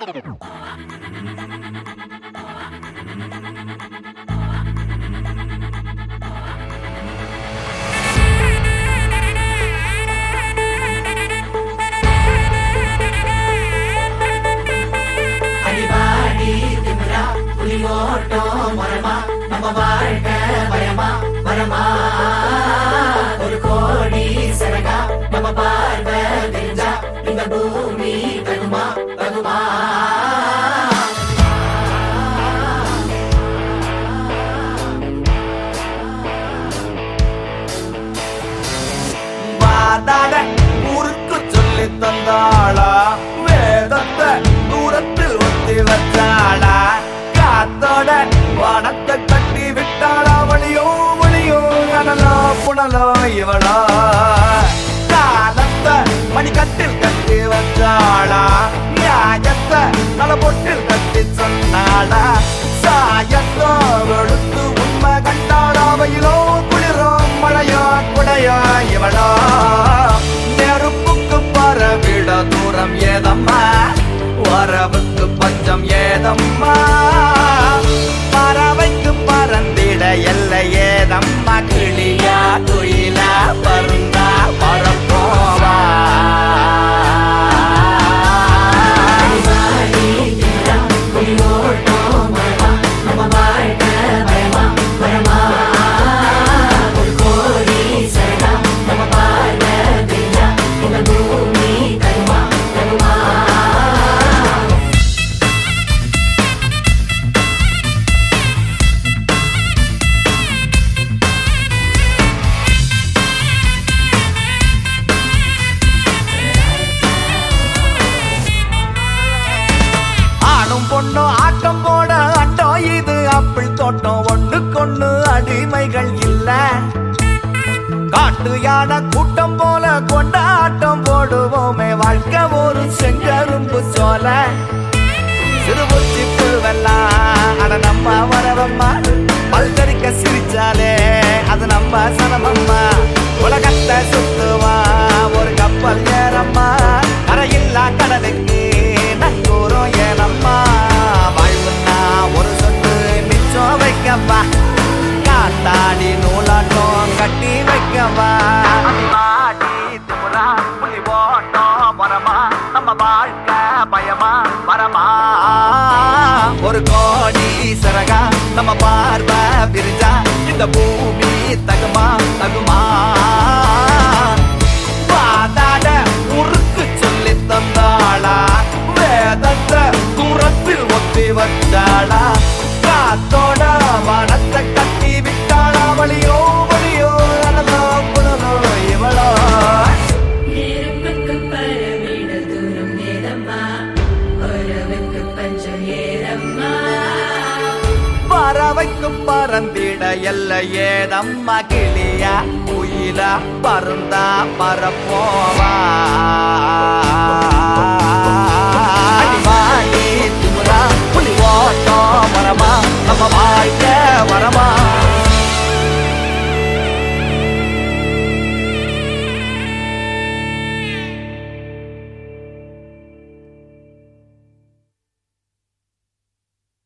நம்ம வாழ்க்கை பயமா வரமா ஒரு கோடி சரகா நம்ம பார்வை தெரிஞ்சா இந்த பூமி தகுமா தகுமா வாதாட ஊருக்கு சொல்லி தந்தாளா வேதத்தை தூரத்தில் ஒத்தி வச்சாளா காத்தோட வானத்தை கட்டி விட்டாளா வழியோ வழியோ அனலோ புனலோ இவளோ காலத்தை மணிக்கட்டில் கட்டி வச்சாளா நியாயத்தை நலபொட்டில் கட்டி சொன்னாளா சாயத்தோ வெளுத்து உண்மை கண்டாளா வயலோ குளிரோ மழையோ குடையோ இவளோ நெருப்புக்கு பரவிட தூரம் ஏதம்மா வரவுக்கு பஞ்சம் ஏதம்மா பறவைக்கு பறந்திட எல்லை ஏதம்மா கிளியா குயிலா பருந்தா பரப்போவா நம்ம வாழ்க்கை பயமா வரமா ஒரு கோடி சரகா நம்ம பார்வை தெரிஞ்சா இந்த பூமி தகுமா தகுமா பொண்ணு ஆட்டம் போட அண்டம் இது அப்பிள் தோட்டம் ஒண்ணுக்கொண்ணு அடிமைகள் இல்ல காட்டு யானை கூட்டம் போல கொண்டாட்டம் போடுவோமே வாழ்க்கை ஒரு செங்கரும்பு சோல சிறுபுச்சி புழுவெல்லாம் அட நம்ம வரவம்மா பல்கறிக்க சிரிச்சாலே அது நம்ம சனமம்மா உலகத்தை சுத்துவா ஒரு கப்பல் ஏறம்மா கரையில்லா கடலுக்கு நங்கூரம் ஏனம்மா வாழ்வுன்னா ஒரு சொட்டு மிச்சம் வைக்கவா காத்தாடி நூலாட்டம் கட்டி வைக்கவா அடிமாடி திமுறா புலி ஓட்டம் வரமா நம்ம வாழ்க்கை பயமா வரமா ஒரு கோடி சரகா நம்ம பார்வை விரிஞ்சா இந்த பூமி தகுமா தகுமா வாதாட உருக்கு சொல்லி தந்தாளா வேதத்தை தூரத்தில் ஒத்தி வச்சாளா காத்தோட வானத்தை கட்டி விட்டாளா வழியோ வழியோ அனலோ புனலோ இவளோ நெருப்புக்கு பரவிட தூரம் ஏதம்மா உறவுக்கு பஞ்சம் ஏதம்மா பறவைக்கு பறந்திட எல்லை ஏதம்மா கிளியா குயிலா பருந்தா பரப்போவா